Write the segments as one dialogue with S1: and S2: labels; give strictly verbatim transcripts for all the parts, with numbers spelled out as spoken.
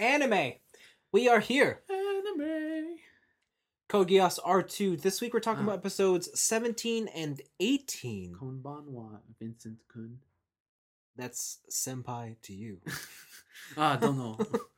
S1: Anime. We are here.
S2: Anime.
S1: Code Geass R two. This week we're talking
S2: Ah.
S1: about episodes seventeen and eighteen.
S2: Konbanwa, Vincent Kun.
S1: That's senpai to you.
S2: ah, don't know.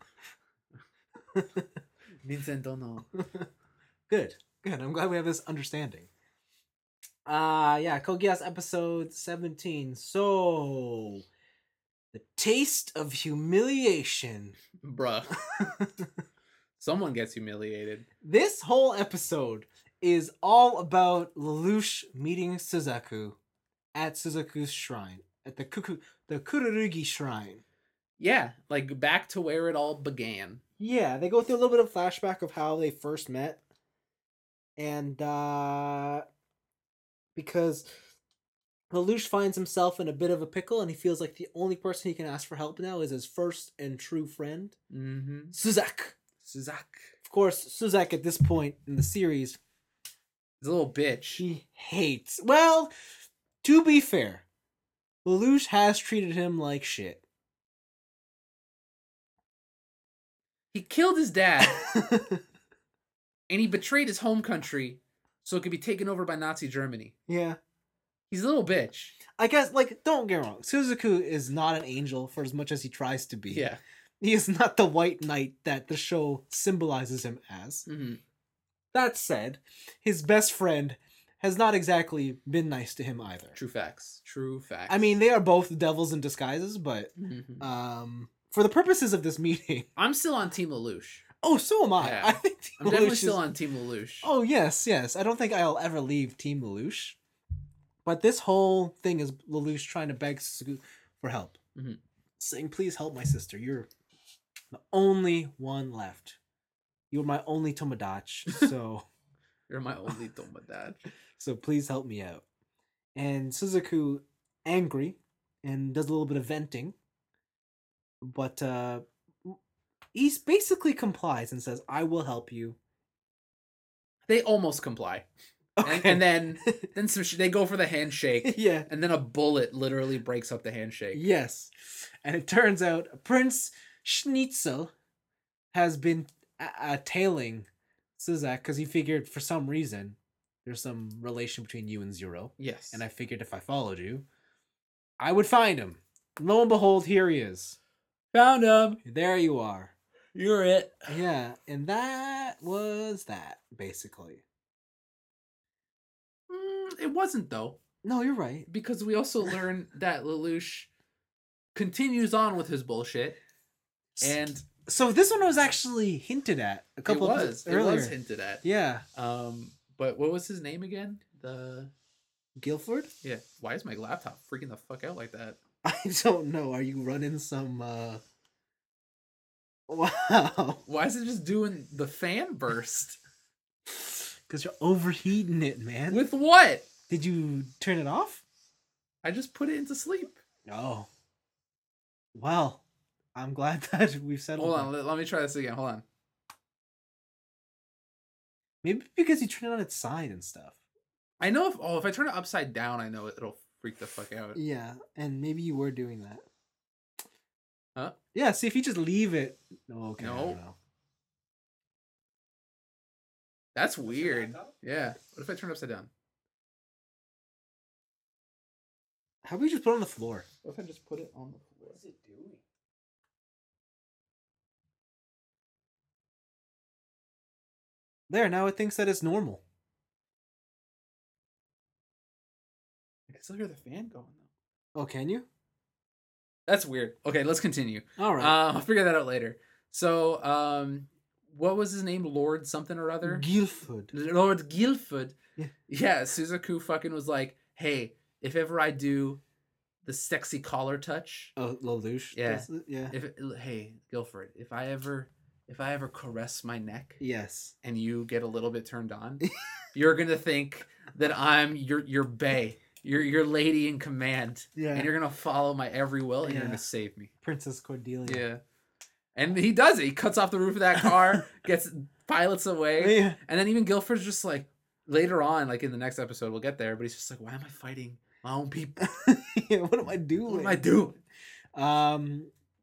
S2: Vincent don't know.
S1: Good. Good. I'm glad we have this understanding. Uh yeah, Code Geass episode seventeen. So the taste of humiliation.
S2: Bruh. Someone gets humiliated.
S1: This whole episode is all about Lelouch meeting Suzaku at Suzaku's shrine, at the Kuku, the Kururugi shrine.
S2: Yeah, like back to where it all began.
S1: Yeah, they go through a little bit of flashback of how they first met. And uh because Lelouch finds himself in a bit of a pickle and he feels like the only person he can ask for help now is his first and true friend,
S2: Mm-hmm.
S1: Suzak.
S2: Suzak.
S1: Of course, Suzak at this point in the series,
S2: He's a little bitch.
S1: she hates. Well, to be fair, Lelouch has treated him like shit.
S2: He killed his dad and he betrayed his home country so it could be taken over by Nazi Germany.
S1: Yeah.
S2: He's a little bitch.
S1: I guess, like, don't get me wrong. Suzaku is not an angel for as much as he tries to be.
S2: Yeah.
S1: He is not the white knight that the show symbolizes him as.
S2: Mm-hmm.
S1: That said, his best friend has not exactly been nice to him either.
S2: True facts. True facts.
S1: I mean, they are both devils in disguises, but
S2: Mm-hmm.
S1: um, for the purposes of this meeting...
S2: I'm still on Team Lelouch.
S1: Oh, so am I.
S2: Yeah.
S1: I think Team
S2: I'm definitely
S1: Lelouch
S2: still
S1: is...
S2: on Team Lelouch.
S1: Oh, yes, yes. I don't think I'll ever leave Team Lelouch. But this whole thing is Lelouch trying to beg Suzaku for help.
S2: Mm-hmm.
S1: Saying, please help my sister. You're the only one left. You're my only Tomodachi, so...
S2: You're my only Tomodachi.
S1: So please help me out. And Suzaku, angry, and does a little bit of venting. But uh, he basically complies and says, I will help you.
S2: They almost comply.
S1: Okay.
S2: And, and then then some sh- they go for the handshake.
S1: yeah.
S2: And then a bullet literally breaks up the handshake.
S1: Yes. And it turns out Prince Schnitzel has been uh, uh, tailing Suzak because he figured for some reason there's some relation between you and Zero.
S2: Yes.
S1: And I figured if I followed you, I would find him. Lo and behold, here he is.
S2: found him.
S1: There you are.
S2: You're it.
S1: Yeah, and that was that, basically.
S2: Mm, it wasn't though,
S1: No, you're right.
S2: because we also learn that Lelouch continues on with his bullshit, and
S1: So this one was actually hinted at a couple
S2: it
S1: of
S2: was
S1: episodes
S2: it
S1: earlier.
S2: was hinted at.
S1: Yeah.
S2: Um, but what was his name again? The
S1: Guilford?
S2: yeah. Why is my laptop freaking the fuck out like that?
S1: I don't know. Are you running some uh Wow.
S2: Why is it just doing the fan burst?
S1: Because you're overheating it, man.
S2: With what?
S1: Did you turn it off?
S2: I just put it into sleep.
S1: No. Well, I'm glad that we've settled
S2: Hold
S1: that.
S2: on, let, let me try this again. Hold on.
S1: Maybe because you turned it on its side and stuff.
S2: I know if oh if I turn it upside down, I know it'll freak the fuck out.
S1: Yeah, and maybe you were doing that.
S2: Huh?
S1: Yeah, see if you just leave it. No, okay. I
S2: No.
S1: don't know.
S2: That's weird. Yeah. What if I turn it upside down?
S1: How about you just put it on the floor?
S2: What if I just put it on the floor?
S1: What's it doing? There, now it thinks that it's normal.
S2: I can still hear the fan going though.
S1: Oh, can you?
S2: That's weird. Okay, let's continue.
S1: All right.
S2: Uh, I'll figure that out later. So, um, what was his name? Lord something or other?
S1: Guilford.
S2: Lord Guilford.
S1: Yeah.
S2: Yeah, Suzaku fucking was like, hey, if ever I do the sexy collar touch,
S1: Oh, Lelouch.
S2: Yeah.
S1: does it? Yeah.
S2: if it, hey, Guilford, if I ever if I ever caress my neck
S1: Yes.
S2: and you get a little bit turned on, you're gonna think that I'm your your bae, your your lady in command,
S1: Yeah.
S2: and you're gonna follow my every will, and you're
S1: Yeah.
S2: gonna save me.
S1: Princess Cordelia.
S2: Yeah. And he does it. He cuts off the roof of that car, gets pilots away,
S1: Yeah.
S2: and then even Guilford's just like later on, like in the next episode, we'll get there. But he's just like, why am I fighting my own people?
S1: Yeah, what am I doing?
S2: What am I doing?
S1: Um,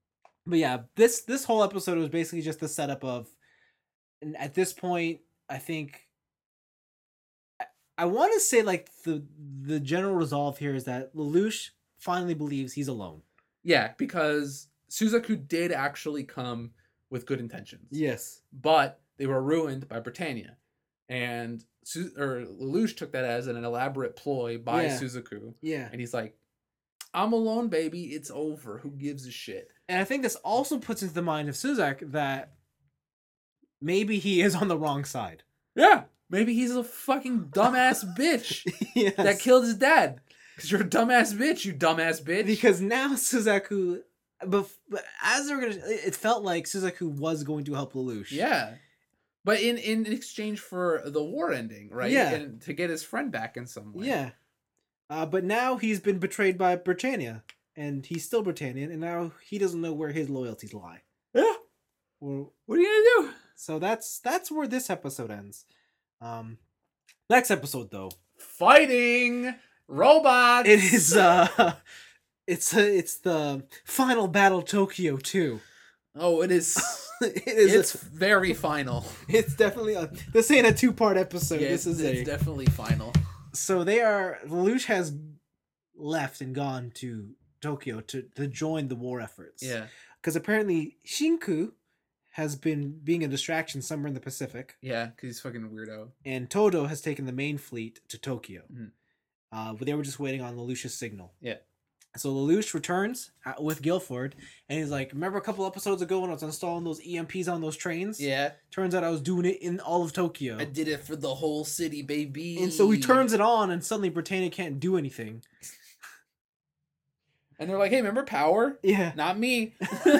S1: But yeah, this this whole episode was basically just the setup of, and at this point, I think I, I want to say like the the general resolve here is that Lelouch finally believes he's alone.
S2: Yeah, because Suzaku did actually come with good intentions.
S1: Yes.
S2: But they were ruined by Britannia. And Su- or Lelouch took that as an elaborate ploy by
S1: Yeah.
S2: Suzaku.
S1: Yeah.
S2: And he's like, I'm alone, baby. It's over. Who gives a shit?
S1: And I think this also puts into the mind of Suzak that maybe he is on the wrong side.
S2: Yeah. Maybe he's a fucking dumbass bitch
S1: Yes.
S2: that killed his dad. Because you're a dumbass bitch, you dumbass bitch.
S1: Because now Suzaku, but, but as they were gonna, it felt like Suzaku was going to help Lelouch.
S2: Yeah. But in, in exchange for the war ending, right?
S1: Yeah.
S2: And to get his friend back in some way.
S1: Yeah. Uh, but now he's been betrayed by Britannia, and he's still Britannian, and now he doesn't know where his loyalties lie.
S2: Yeah.
S1: Well,
S2: what are you gonna do?
S1: So that's that's where this episode ends. Um, next episode though,
S2: fighting robots.
S1: It is uh, it's uh, it's the final battle Tokyo two.
S2: Oh, it is.
S1: it is.
S2: It's
S1: a,
S2: very final.
S1: It's definitely a. This ain't a two part episode.
S2: Yeah,
S1: this is
S2: it's
S1: a.
S2: definitely final.
S1: So they are. Lelouch has left and gone to Tokyo to to join the war efforts.
S2: Yeah.
S1: Because apparently Shinku has been being a distraction somewhere in the Pacific.
S2: Yeah, because he's fucking weirdo.
S1: And Todo has taken the main fleet to Tokyo.
S2: Mm-hmm.
S1: Uh, but they were just waiting on Lelouch's signal.
S2: Yeah.
S1: So Lelouch returns with Guilford, and he's like, remember a couple episodes ago when I was installing those E M Ps on those trains?
S2: Yeah.
S1: Turns out I was doing it in all of Tokyo.
S2: I did it for the whole city, baby.
S1: And so he turns it on, and suddenly Britannia can't do anything.
S2: And they're like, hey, remember Power?
S1: Yeah.
S2: Not me.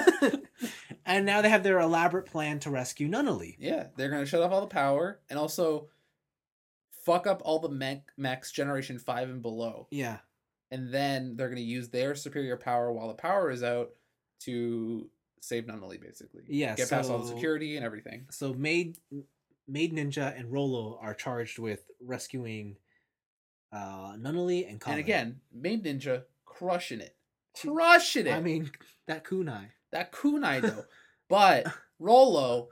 S1: And now they have their elaborate plan to rescue Nunnally.
S2: Yeah, they're going to shut off all the power and also fuck up all the mech, mechs generation five and below.
S1: Yeah.
S2: And then they're going to use their superior power while the power is out to save Nunnally, basically.
S1: Yeah.
S2: Get
S1: so,
S2: past all the security and everything.
S1: So Maid, Maid Ninja and Rollo are charged with rescuing uh, Nunnally and Colin.
S2: And again, Maid Ninja crushing it. Crushing it.
S1: I mean, that kunai.
S2: That kunai, though. But Rollo,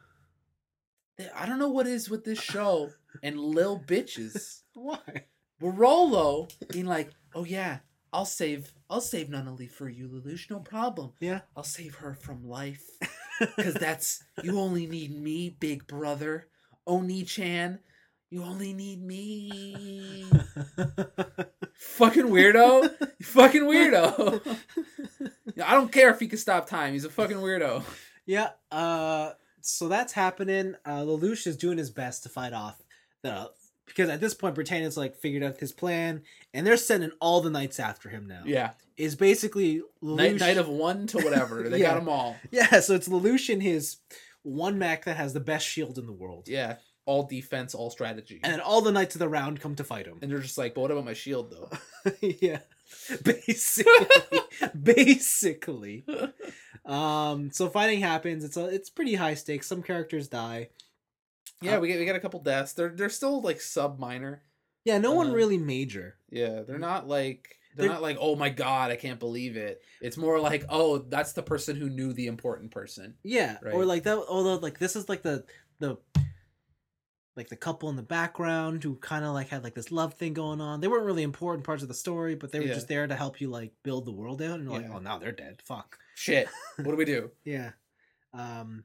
S2: I don't know what is with this show and lil bitches.
S1: Why?
S2: But Rollo being like, oh yeah, I'll save I'll save Nunnally for you, Lelouch, no problem.
S1: Yeah.
S2: I'll save her from life. Because that's, you only need me, big brother. Oni-chan, you only need me. Fucking weirdo. Fucking weirdo. I don't care if he can stop time. He's a fucking weirdo.
S1: Yeah. Uh. So that's happening. Uh, Lelouch is doing his best to fight off the, because at this point Britannia's like figured out his plan, and they're sending all the knights after him now.
S2: Yeah.
S1: Is basically Lelouch,
S2: Night, night of one to whatever. They
S1: Yeah.
S2: got them all.
S1: Yeah. So it's Lelouch and his one mech that has the best shield in the world.
S2: Yeah. All defense, all strategy.
S1: And then all the knights of the round come to fight him.
S2: And they're just like, but what about my shield, though?
S1: Yeah. Basically. Basically. Um, so fighting happens. It's a, it's pretty high stakes. Some characters die.
S2: Yeah,
S1: Uh,
S2: we get we get a couple deaths. They're they're still like sub minor.
S1: Yeah, no one
S2: Uh,
S1: really major.
S2: Yeah, they're not like they're,
S1: They're-
S2: not like, oh my god, I can't believe it. It's more like, oh, that's the person who knew the important person.
S1: Yeah,
S2: Right.
S1: or like that. Although like this is like the the like the couple in the background who kind of like had like this love thing going on. They weren't really important parts of the story, but they were
S2: Yeah.
S1: just there to help you like build the world out. And you're like,
S2: Yeah.
S1: oh, now they're dead. Fuck.
S2: Shit. What do we do?
S1: Yeah. Um.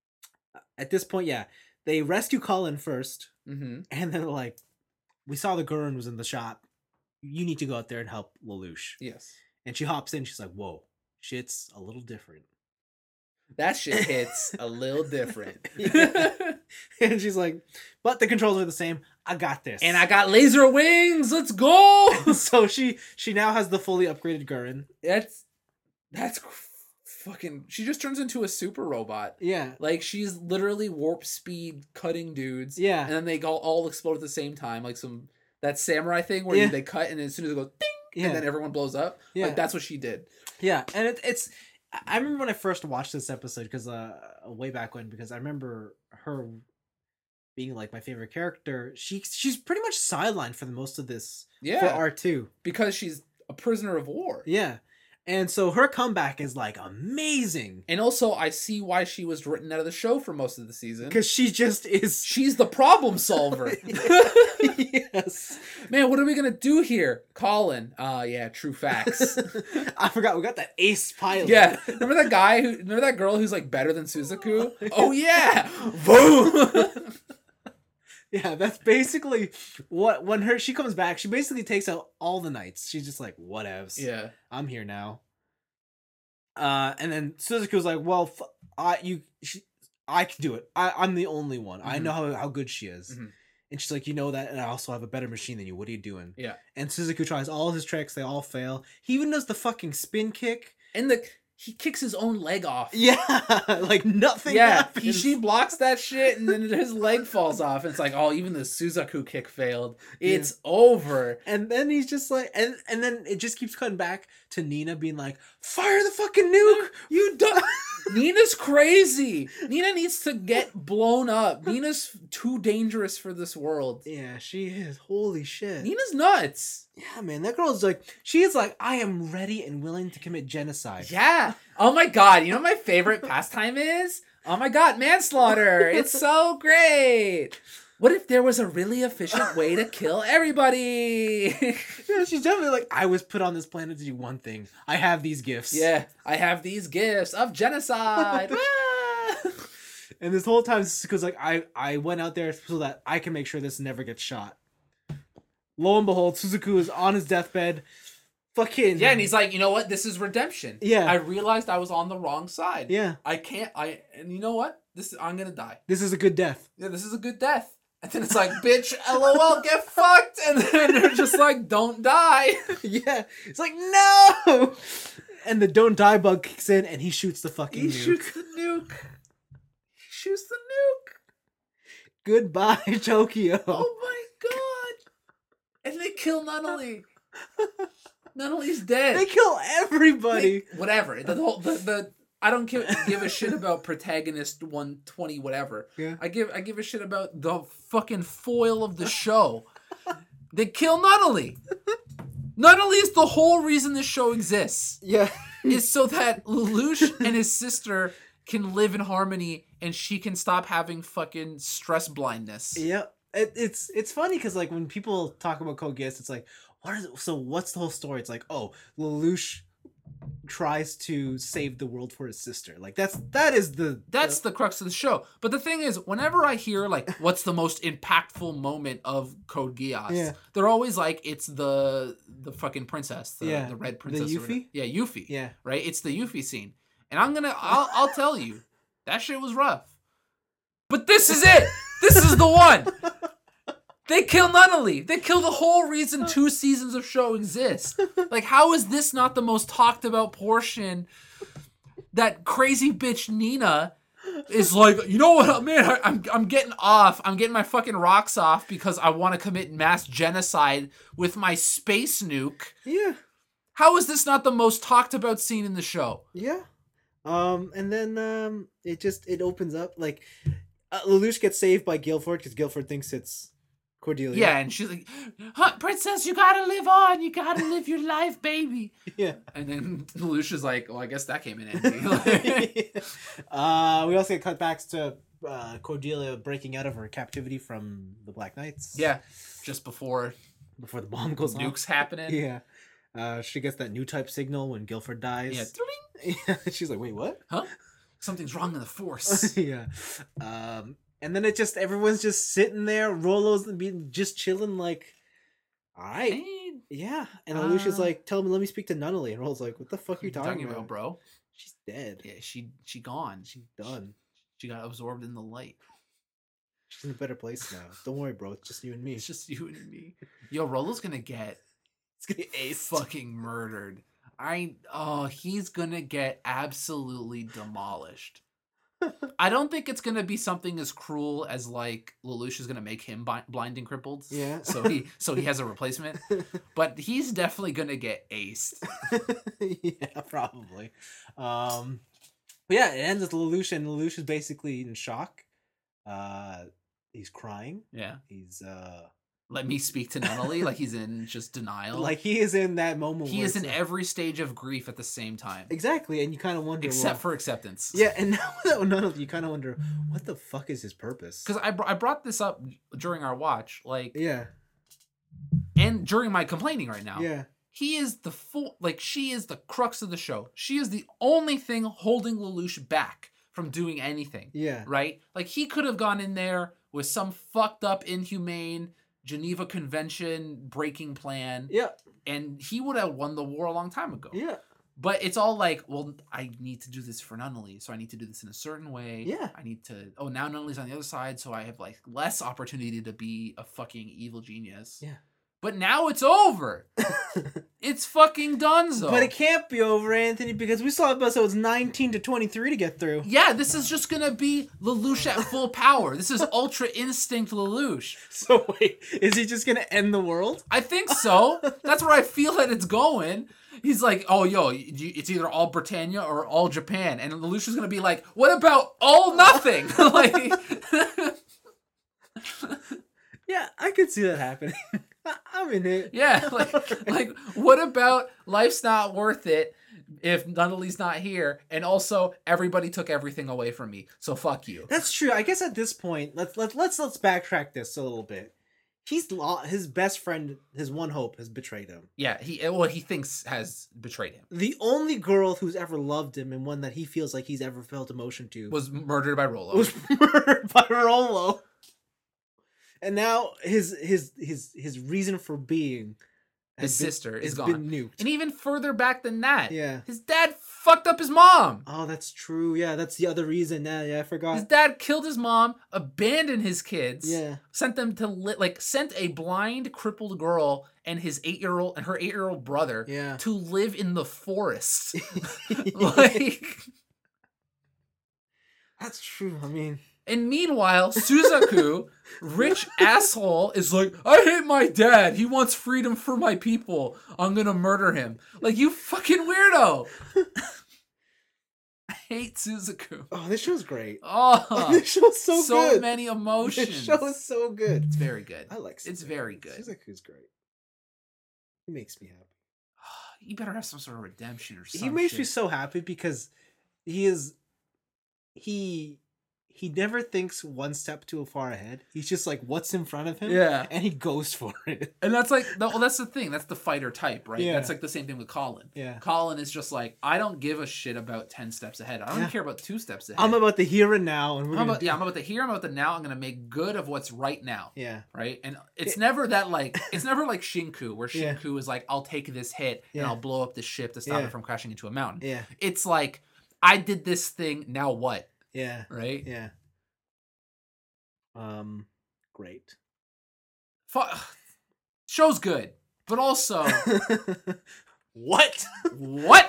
S1: At this point, yeah, they rescue Colin first,
S2: Mm-hmm.
S1: and then they're like, "We saw the Gurren was in the shop. You need to go out there and help Lelouch."
S2: Yes.
S1: And she hops in. She's like, "Whoa, shit's a little different."
S2: That shit hits a little different.
S1: And she's like, "But the controls are the same. I got this."
S2: And I got laser wings. Let's go.
S1: so she she now has the fully upgraded Gurren.
S2: That's that's fucking. She just turns into a super robot.
S1: Yeah.
S2: Like she's literally warp speed cutting dudes.
S1: Yeah.
S2: And then they all, all explode at the same time, like some that samurai thing where
S1: Yeah.
S2: you, they cut and as soon as it goes ding,
S1: Yeah.
S2: and then everyone blows up.
S1: Yeah.
S2: Like that's what she did.
S1: Yeah, and it, it's. I remember when I first watched this episode because uh, way back when, because I remember her being like my favorite character. She she's pretty much sidelined for the most of this
S2: Yeah.
S1: for R two.
S2: Because she's a prisoner of war.
S1: Yeah, And so her comeback is like amazing.
S2: And also, I see why she was written out of the show for most of the season.
S1: Because she just is.
S2: She's the problem solver.
S1: Yes.
S2: Man, what are we going to do here? Colin. Uh, yeah, true facts.
S1: I forgot. We got that ace pilot.
S2: Yeah. Remember that guy who, remember that girl who's like better than Suzaku? Oh, yeah. Boom.
S1: Yeah, that's basically what, when her she comes back, she basically takes out all the knights. She's just like, whatevs.
S2: Yeah.
S1: I'm here now. Uh, and then Suzaku's like, well, f- I you, she, I can do it. I, I'm the only one. Mm-hmm. I know how, how good she is. Mm-hmm. And she's like, you know that, and I also have a better machine than you. What are you doing?
S2: Yeah.
S1: And Suzaku tries all his tricks. They all fail. He even does the fucking spin kick.
S2: And the he kicks his own leg off.
S1: Yeah, like nothing
S2: yeah,
S1: happens.
S2: He, she blocks that shit, and then his leg falls off. And it's like, oh, even the Suzaku kick failed. It's yeah. over.
S1: And then he's just like, and and then it just keeps cutting back to Nina being like, fire the fucking nuke!
S2: You don't. Nina's crazy. Nina needs to get blown up. Nina's too dangerous for this world.
S1: Yeah, she is. Holy shit.
S2: Nina's nuts.
S1: Yeah, man. That girl's like, she is like, I am ready and willing to commit genocide.
S2: Yeah. Oh my god. You know what my favorite pastime is? Oh my god, manslaughter. It's so great. What if there was a really efficient way to kill everybody?
S1: Yeah, she's definitely like, I was put on this planet to do one thing. I have these gifts.
S2: Yeah, I have these gifts of genocide.
S1: And this whole time, because like, I, I went out there so that I can make sure this never gets shot. Lo and behold, Suzaku is on his deathbed. Fucking
S2: yeah, and he's like, you know what? This is redemption.
S1: Yeah,
S2: I realized I was on the wrong side.
S1: Yeah,
S2: I can't. I and you know what? This I'm gonna die.
S1: This is a good death.
S2: Yeah, this is a good death. And then it's like, bitch, lol, get fucked. And then they're just like, don't die.
S1: Yeah. It's like, no. And the don't die bug kicks in and he shoots the fucking
S2: he
S1: nuke.
S2: He shoots the nuke. He shoots the nuke.
S1: Goodbye, Tokyo.
S2: Oh my god. And they kill Nunnally. Nunnally's dead.
S1: They kill everybody.
S2: They, whatever. The whole, the, the, I don't give, give a shit about protagonist one twenty whatever.
S1: Yeah.
S2: I give I give a shit about the fucking foil of the show. They kill Nunnally. Nunnally is the whole reason this show exists.
S1: Yeah.
S2: Is so that Lelouch and his sister can live in harmony and she can stop having fucking stress blindness.
S1: Yeah. It, it's it's funny because like when people talk about Code Geass, it's like, what is it? So what's the whole story? It's like, oh, Lelouch tries to save the world for his sister. Like that's that is the
S2: that's
S1: the...
S2: the crux of the show. But the thing is, whenever I hear like what's the most impactful moment of Code Geass,
S1: yeah.
S2: they're always like it's the the fucking princess, the,
S1: yeah.
S2: the red princess,
S1: the Yuffie.
S2: Yeah, Yuffie.
S1: Yeah,
S2: right. It's the Yuffie scene, and I'm gonna I'll I'll tell you that shit was rough. But this is it. This is the one. They kill Nunnally. They kill the whole reason two seasons of show exist. Like, how is this not the most talked about portion? That crazy bitch Nina is like, you know what, man, I, I'm I'm getting off. I'm getting my fucking rocks off because I want to commit mass genocide with my space nuke.
S1: Yeah.
S2: How is this not the most talked about scene in the show?
S1: Yeah. Um, and then um, it just it opens up like uh, Lelouch gets saved by Guilford because Guilford thinks it's Cordelia.
S2: Yeah, and she's like, huh, princess, you gotta live on. You gotta live your life, baby.
S1: Yeah.
S2: And then Lelouch is like, well, I guess that came in handy.
S1: uh, we also get cutbacks to uh, Cordelia breaking out of her captivity from the Black Knights.
S2: Yeah, just before
S1: before the bomb goes
S2: nukes
S1: off.
S2: happening.
S1: Yeah. Uh, she gets that new type signal when Guilford dies.
S2: Yeah.
S1: Yeah. She's like, wait, what?
S2: Huh? Something's wrong in the Force.
S1: Yeah. Um, and then it just, everyone's just sitting there, Rolo's being just chilling, like, all right.
S2: Hey,
S1: yeah. And
S2: uh,
S1: Lelouch's like, tell me, let me speak to Nunnally. And Rolo's like, what the fuck are you talking,
S2: talking
S1: about?
S2: about, bro?
S1: She's dead.
S2: Yeah, she she gone.
S1: She's done.
S2: She, she got absorbed in the light.
S1: She's in a better place now. Don't worry, bro. It's just you and me.
S2: It's just you and me. Yo, Rolo's gonna get
S1: It's gonna get aced.
S2: fucking murdered. I oh, he's gonna get absolutely demolished. I don't think it's gonna be something as cruel as like Lelouch is gonna make him bi- blind and crippled.
S1: Yeah.
S2: So he so he has a replacement, but he's definitely gonna get aced.
S1: Yeah, probably. Um, but yeah, it ends with Lelouch, and Lelouch is basically in shock. Uh, he's crying.
S2: Yeah.
S1: He's uh,
S2: let me speak to Nunnally, like he's in just denial.
S1: Like he is in that moment.
S2: He
S1: where
S2: is in
S1: it's like-
S2: every stage of grief at the same time.
S1: exactly, and you kind of wonder,
S2: Except
S1: well,
S2: for acceptance.
S1: yeah, and now that Nunnally, you kind of wonder what the fuck is his purpose?
S2: Because I, br- I brought this up during our watch, like,
S1: yeah,
S2: and during my complaining right now.
S1: yeah,
S2: He is the full, like, she is the crux of the show. She is the only thing holding Lelouch back from doing anything.
S1: yeah,
S2: Right? Like, he could have gone in there with some fucked up, inhumane Geneva Convention breaking plan,
S1: yeah,
S2: and he would have won the war a long time ago.
S1: yeah,
S2: But it's all like, well, I need to do this for Nunnally, so I need to do this in a certain way.
S1: Yeah.
S2: I need to, oh, now Nunnally's on the other side, so I have, like, less opportunity to be a fucking evil genius.
S1: Yeah.
S2: But now it's over. It's fucking donezo.
S1: But it can't be over, Anthony, because we still have episodes nineteen to twenty-three to get through.
S2: Yeah, this is just gonna be Lelouch at full power. This is Ultra Instinct Lelouch.
S1: So wait, is he just gonna end the world?
S2: I think so. That's where I feel that it's going. He's like, oh, yo, you- it's either all Britannia or all Japan. And Lelouch is gonna be like, what about all nothing? Like,
S1: Yeah, I could see that happening. I- I'm in it.
S2: yeah, like, like, what about life's not worth it if Nunnally's not here? And also, everybody took everything away from me, so fuck you.
S1: That's true. I guess at this point, let's let's let's let's backtrack this a little bit. He's lo- his best friend, his one hope, has betrayed him.
S2: Yeah, he well, he thinks has betrayed him.
S1: The only girl who's ever loved him and one that he feels like he's ever felt emotion to
S2: Was murdered by Rollo.
S1: was murdered by Rollo. And now his his his his reason for being has
S2: His
S1: been-
S2: sister is
S1: has
S2: gone.
S1: been nuked.
S2: And even further back than that,
S1: Yeah.
S2: his dad fucked up his mom.
S1: Oh, that's true. Yeah, that's the other reason. Yeah, yeah, I
S2: His
S1: forgot.
S2: dad killed his mom, abandoned his kids,
S1: Yeah.
S2: sent them to li- like sent a blind, crippled girl and his eight year old and her eight year old brother
S1: Yeah.
S2: to live in the forest. Like,
S1: That's true. I mean,
S2: and meanwhile, Suzaku, rich asshole, is like, I hate my dad. He wants freedom for my people. I'm gonna murder him. Like, you fucking weirdo. I hate Suzaku.
S1: oh, this show's great.
S2: Oh,
S1: this show's so,
S2: so
S1: good.
S2: many emotions.
S1: This show is so good.
S2: It's very good.
S1: I like.
S2: It's
S1: Suzaku.
S2: very good.
S1: Suzaku's great. He makes me happy.
S2: You better have some sort of redemption or something.
S1: He makes me so happy because he is he he never thinks one step too far ahead. He's just like, what's in front of him?
S2: Yeah.
S1: And he goes for it.
S2: And that's like, no, well, that's the thing. That's the fighter type, right?
S1: Yeah.
S2: That's like the same thing with Colin.
S1: Yeah.
S2: Colin is just like, I don't give a shit about ten steps ahead. I don't
S1: Yeah.
S2: even care about two steps ahead.
S1: I'm about the here and now, and we're
S2: I'm
S1: gonna
S2: about, yeah, I'm about the here, I'm about the now. I'm going to make good of what's right now.
S1: yeah.
S2: Right? And it's
S1: It-
S2: never that like, it's never like Shinku, where
S1: Yeah.
S2: Shinku is like, I'll take this hit and
S1: Yeah.
S2: I'll blow up the ship to stop
S1: Yeah.
S2: it from crashing into a mountain.
S1: Yeah.
S2: It's like, I did this thing, now what?
S1: Yeah.
S2: Right?
S1: Yeah. Um, great.
S2: Fu- Show's good, but also,
S1: What?
S2: what?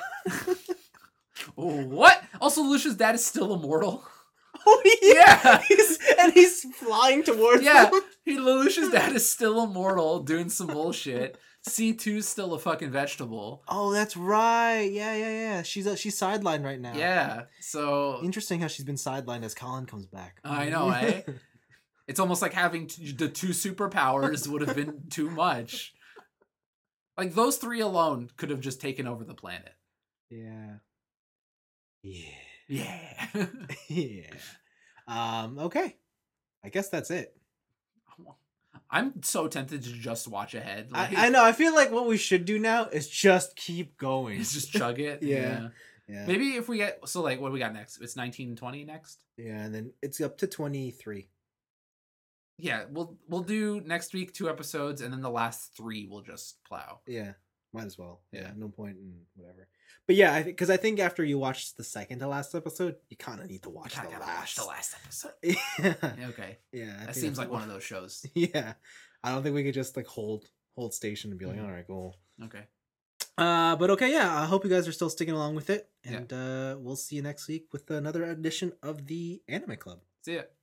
S2: What? Also, Lucia's dad is still immortal.
S1: Oh
S2: Yeah.
S1: He's, and he's flying towards
S2: Yeah,
S1: them.
S2: he, Lelouch's dad is still immortal, doing some bullshit. C two's still a fucking vegetable.
S1: Oh, that's right. Yeah, yeah, yeah. She's uh, she's sidelined right now.
S2: Yeah, so
S1: Interesting how she's been sidelined as Colin comes back.
S2: I know, eh? It's almost like having t- the two superpowers would have been too much. Like, those three alone could have just taken over the planet.
S1: Yeah. Yeah.
S2: Yeah.
S1: Yeah. Um, okay. I guess that's it.
S2: I'm so tempted to just watch ahead. Like,
S1: I, I know. I feel like what we should do now is just keep going.
S2: It's just chug it.
S1: Yeah. Yeah.
S2: Maybe if we get so like what do we got next? It's nineteen and twenty next.
S1: Yeah, and then it's up to twenty-three.
S2: Yeah, we'll we'll do next week two episodes, and then the last three we'll just plow.
S1: Yeah. Might as well. Yeah.
S2: Yeah.
S1: No point in whatever. But yeah, I think because I think after you watch the second to last episode, you kind of need to watch
S2: Kinda
S1: the
S2: gotta watch
S1: last.
S2: the last episode.
S1: Yeah.
S2: Yeah, okay,
S1: Yeah. I
S2: that
S1: think
S2: seems
S1: that's
S2: like
S1: what-
S2: one of those shows.
S1: Yeah. I don't think we could just like hold hold station and be like,
S2: Mhm.
S1: all right, cool.
S2: Okay,
S1: Uh, but okay, yeah. I hope you guys are still sticking along with it,
S2: Yeah.
S1: and uh, we'll see you next week with another edition of the Anime Club.
S2: see ya.